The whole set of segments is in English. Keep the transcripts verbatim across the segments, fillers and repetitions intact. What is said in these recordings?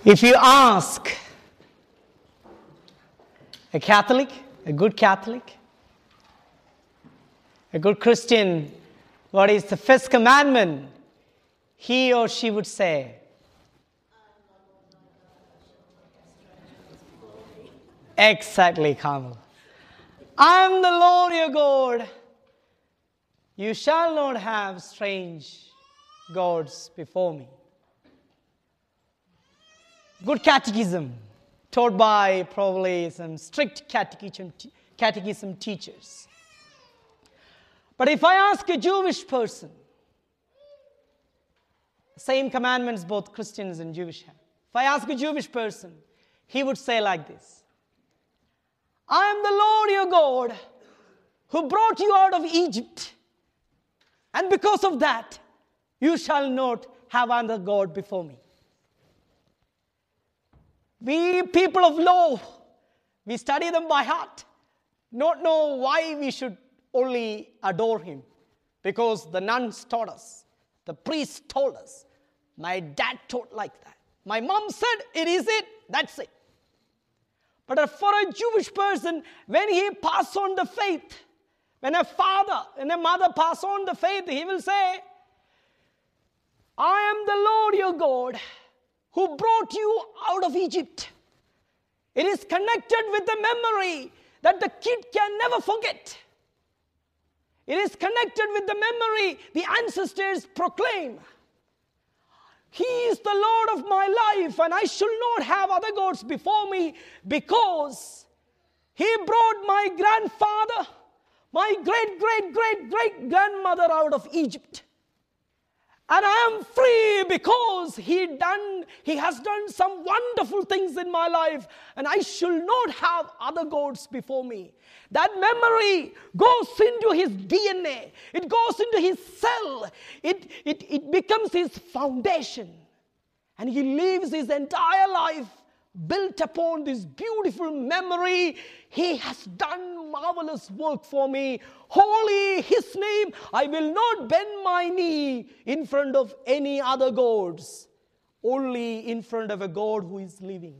If you ask a Catholic, a good Catholic, a good Christian, what is the first commandment, he or she would say, exactly, Kamal. I am the Lord your God. You shall not have strange gods before me. Good catechism, taught by probably some strict catechism, catechism teachers. But if I ask a Jewish person, the same commandments both Christians and Jewish have. If I ask a Jewish person, he would say like this: I am the Lord your God who brought you out of Egypt. And because of that, you shall not have another God before me. We people of law, we study them by heart, not know why we should only adore him. Because the nuns taught us, the priests told us, my dad taught like that. My mom said, it is it, that's it. But for a Jewish person, when he passes on the faith, when a father and a mother pass on the faith, he will say, I am the Lord your God who brought you out of Egypt. It is connected with the memory that the kid can never forget. It is connected with the memory the ancestors proclaim. He is the Lord of my life, and I shall not have other gods before me, because he brought my grandfather, my great, great, great, great grandmother out of Egypt. And I am free because he done, he has done some wonderful things in my life, and I shall not have other gods before me. That memory goes into his D N A. It goes into his cell. It, it, it becomes his foundation. And he lives his entire life built upon this beautiful memory. He has done marvelous work for me. Holy his name. I will not bend my knee in front of any other gods, only in front of a God who is living.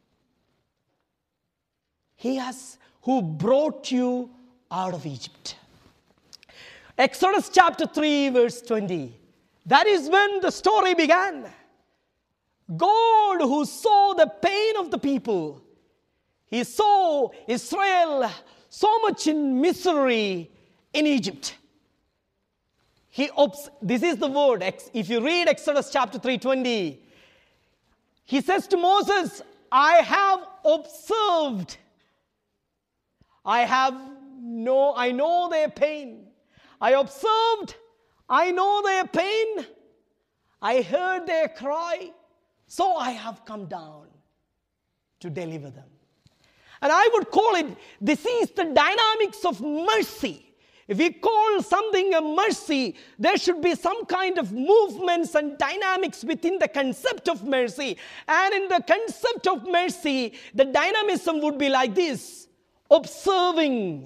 He has who brought you out of Egypt. Exodus chapter three verse twenty. That is when the story began. God who saw the pain of the people. He saw Israel so much in misery in Egypt. He obs- this is the word. If you read Exodus chapter three twenty, he says to Moses, I have observed. I have no, I know their pain. I observed. I know their pain. I heard their cry. So I have come down to deliver them. And I would call it, this is the dynamics of mercy. If we call something a mercy, there should be some kind of movements and dynamics within the concept of mercy. And in the concept of mercy, the dynamism would be like this: observing,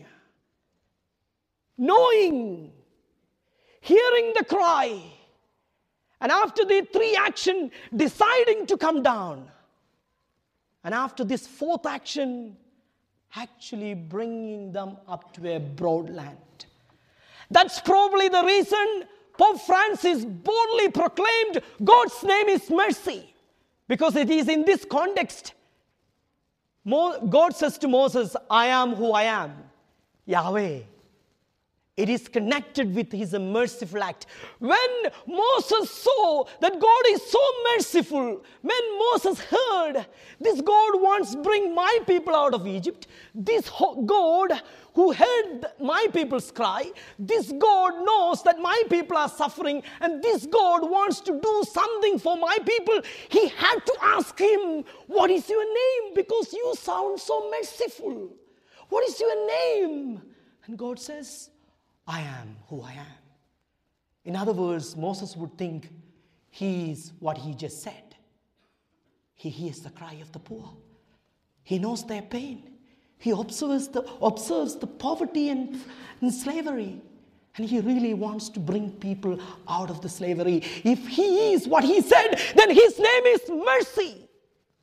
knowing, hearing the cry, and after the three action, deciding to come down. And after this fourth action, actually bringing them up to a broad land. That's probably the reason Pope Francis boldly proclaimed God's name is mercy. Because it is in this context, God says to Moses, I am who I am, Yahweh. It is connected with his merciful act. When Moses saw that God is so merciful, when Moses heard this God wants to bring my people out of Egypt, this God who heard my people's cry, this God knows that my people are suffering, and this God wants to do something for my people, he had to ask him, what is your name? Because you sound so merciful. What is your name? And God says, I am who I am. In other words, Moses would think he is what he just said. He hears the cry of the poor. He knows their pain. He observes the, observes the poverty and, and slavery. And he really wants to bring people out of the slavery. If he is what he said, then his name is mercy.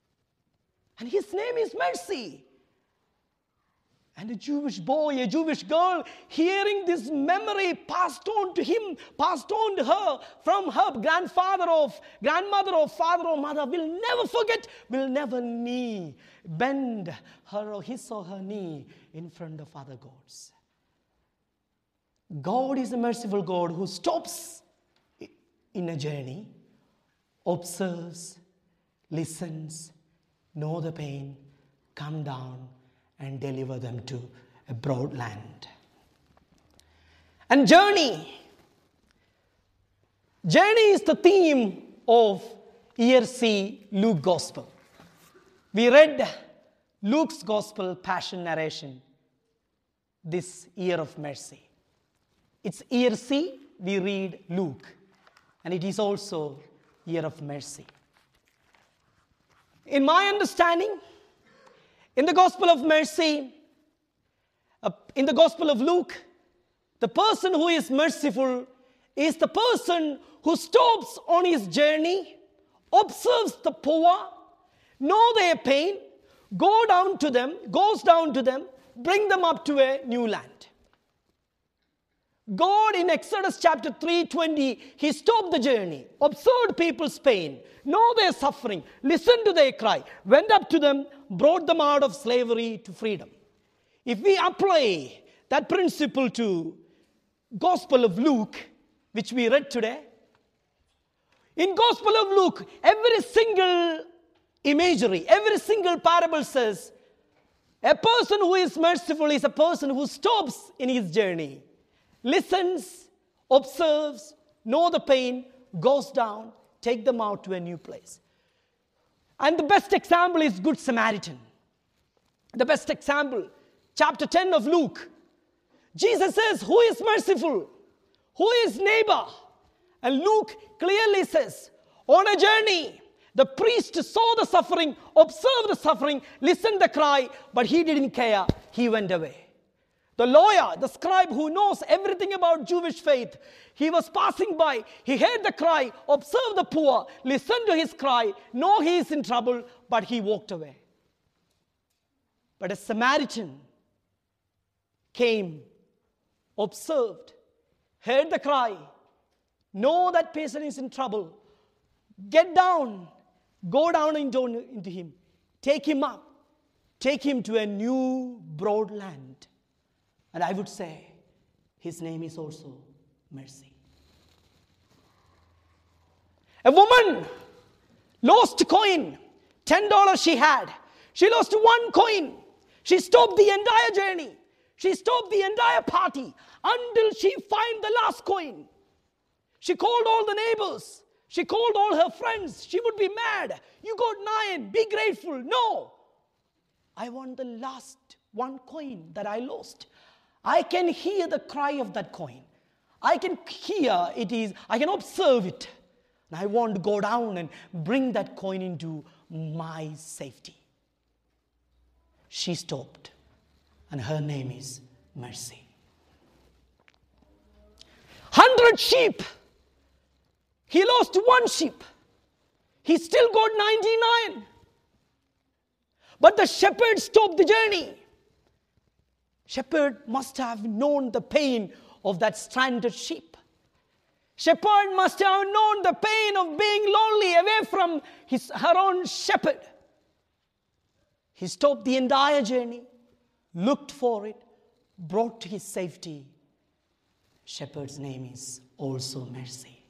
And his name is Mercy. And a Jewish boy, a Jewish girl, hearing this memory passed on to him, passed on to her from her grandfather or grandmother or father or mother, will never forget, will never knee, bend her or his or her knee in front of other gods. God is a merciful God who stops in a journey, observes, listens, know the pain, come down and deliver them to a broad land. And journey. Journey is the theme of Year C Luke Gospel. We read Luke's Gospel Passion narration this year of mercy. It's Year C, we read Luke. And it is also Year of Mercy. In my understanding, in the Gospel of Mercy, uh, in the Gospel of Luke, the person who is merciful is the person who stops on his journey, observes the poor, know their pain, go down to them, goes down to them, bring them up to a new land. God in Exodus chapter three twenty, he stopped the journey, observed people's pain, know their suffering, listened to their cry, went up to them, brought them out of slavery to freedom. If we apply that principle to Gospel of Luke, which we read today, in Gospel of Luke, every single imagery, every single parable says, a person who is merciful is a person who stops in his journey, listens, observes, know the pain, goes down, take them out to a new place. And the best example is Good Samaritan. The best example, chapter ten of Luke. Jesus says, who is merciful? Who is neighbor? And Luke clearly says, on a journey, the priest saw the suffering, observed the suffering, listened the cry, but he didn't care. He went away. The lawyer, the scribe who knows everything about Jewish faith, he was passing by. He heard the cry, observed the poor, listened to his cry, know he is in trouble, but he walked away. But a Samaritan came, observed, heard the cry, know that person is in trouble, get down, go down into, into him, take him up, take him to a new broad land. And I would say, his name is also mercy. A woman lost a coin, ten dollars she had. She lost one coin. She stopped the entire journey. She stopped the entire party until she found the last coin. She called all the neighbors. She called all her friends. She would be mad. You got nine, be grateful. No. I want the last one coin that I lost. I can hear the cry of that coin. I can hear it is, I can observe it. And I want to go down and bring that coin into my safety. She stopped, and her name is Mercy. Hundred sheep. He lost one sheep. He still got ninety-nine. But the shepherd stopped the journey. Shepherd must have known the pain of that stranded sheep. Shepherd must have known the pain of being lonely away from his, her own shepherd. He stopped the entire journey, looked for it, brought to his safety. Shepherd's name is also Mercy.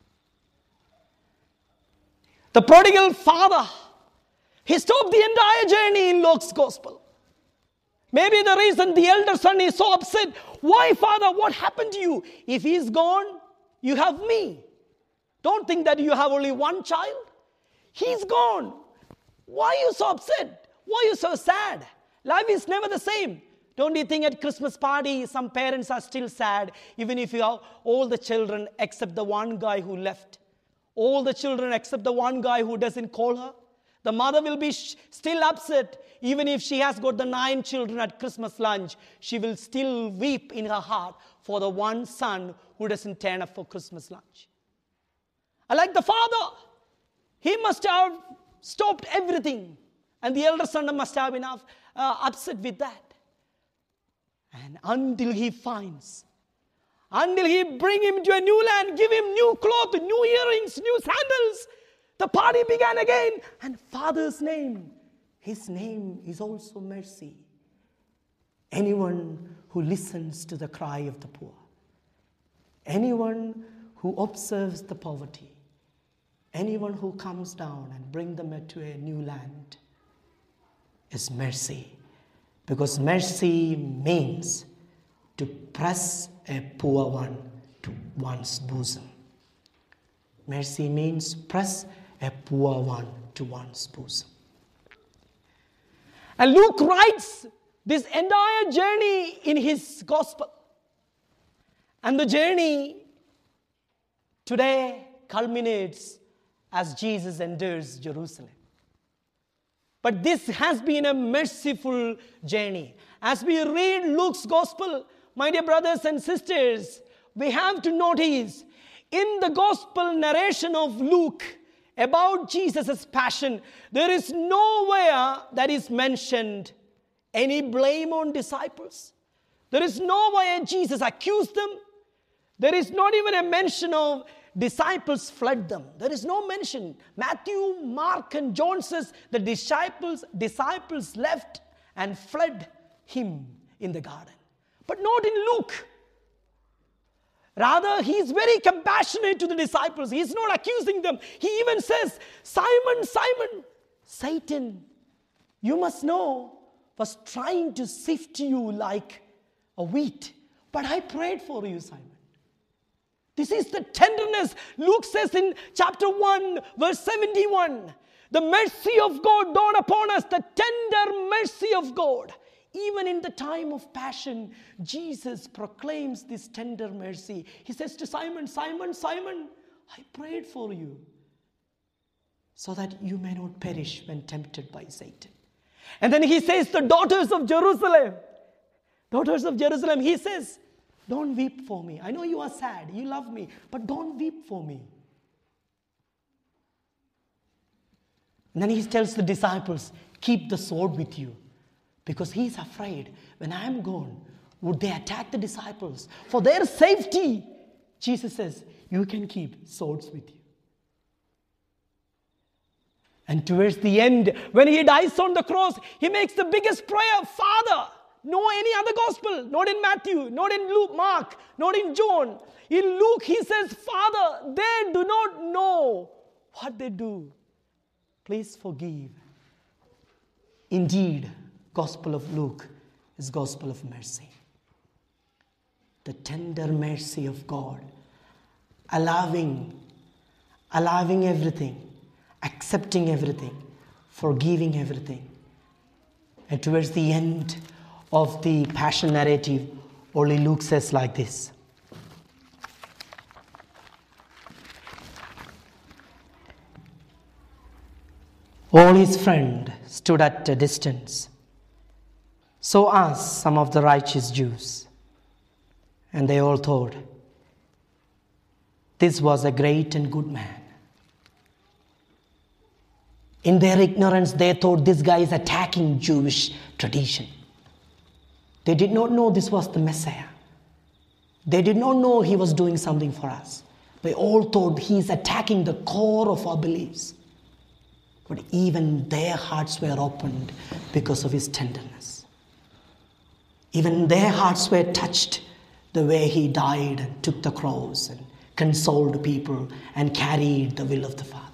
The prodigal father, he stopped the entire journey in Luke's Gospel. Maybe the reason the elder son is so upset, why, father, what happened to you? If he's gone, you have me. Don't think that you have only one child. He's gone. Why are you so upset? Why are you so sad? Life is never the same. Don't you think at Christmas party, some parents are still sad, even if you have all the children except the one guy who left. All the children except the one guy who doesn't call her. The mother will be sh- still upset. Even if she has got the nine children at Christmas lunch, she will still weep in her heart for the one son who doesn't turn up for Christmas lunch. I like the father. He must have stopped everything And the elder son must have been uh, upset with that. And until he finds, until he bring him to a new land, give him new cloth, new earrings, new sandals, the party began again. And Father's name, his name is also mercy. Anyone who listens to the cry of the poor, anyone who observes the poverty, anyone who comes down and bring them to a new land is mercy. Because mercy means to press a poor one to one's bosom. Mercy means press a poor one to one's bosom. And Luke writes this entire journey in his gospel. And the journey today culminates as Jesus enters Jerusalem. But this has been a merciful journey. As we read Luke's gospel, my dear brothers and sisters, we have to notice in the gospel narration of Luke about Jesus' passion, there is nowhere that is mentioned any blame on disciples. There is nowhere Jesus accused them. There is not even a mention of disciples fled them. There is no mention. Matthew, Mark, and John says the disciples, disciples left and fled him in the garden. But not in Luke. Rather, he is very compassionate to the disciples. He is not accusing them. He even says, Simon, Simon, Satan, you must know, was trying to sift you like a wheat. But I prayed for you, Simon. This is the tenderness. Luke says in chapter one, verse seventy-one, the mercy of God dawned upon us, the tender mercy of God. Even in the time of passion, Jesus proclaims this tender mercy. He says to Simon, Simon, Simon, I prayed for you so that you may not perish when tempted by Satan. And then he says, the daughters of Jerusalem, daughters of Jerusalem, he says, don't weep for me. I know you are sad, you love me, but don't weep for me. And then he tells the disciples, keep the sword with you. Because he is afraid, when I am gone, would they attack the disciples? For their safety, Jesus says, you can keep swords with you. And towards the end, when he dies on the cross, he makes the biggest prayer, Father. No any other gospel, not in Matthew, not in Luke, Mark, not in John. In Luke, he says, Father, they do not know what they do. Please forgive. Indeed, Gospel of Luke is gospel of mercy. The tender mercy of God, allowing, allowing everything, accepting everything, forgiving everything. And towards the end of the passion narrative, only Luke says like this. All his friends stood at a distance. So asked some of the righteous Jews. And they all thought, this was a great and good man. In their ignorance, they thought this guy is attacking Jewish tradition. They did not know this was the Messiah. They did not know he was doing something for us. They all thought he is attacking the core of our beliefs. But even their hearts were opened because of his tenderness. Even their hearts were touched the way he died and took the cross and consoled people and carried the will of the Father.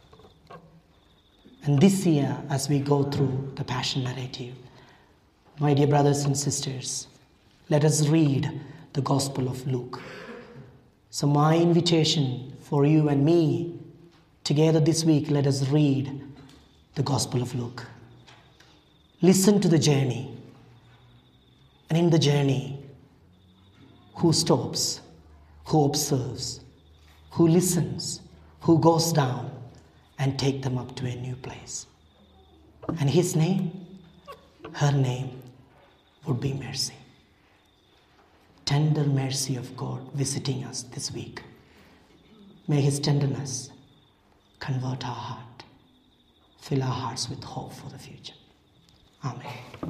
And this year, as we go through the Passion narrative, my dear brothers and sisters, let us read the Gospel of Luke. So my invitation for you and me, together this week, let us read the Gospel of Luke. Listen to the journey. And in the journey, who stops, who observes, who listens, who goes down and take them up to a new place. And his name, her name would be mercy. Tender mercy of God visiting us this week. May his tenderness convert our heart, fill our hearts with hope for the future. Amen.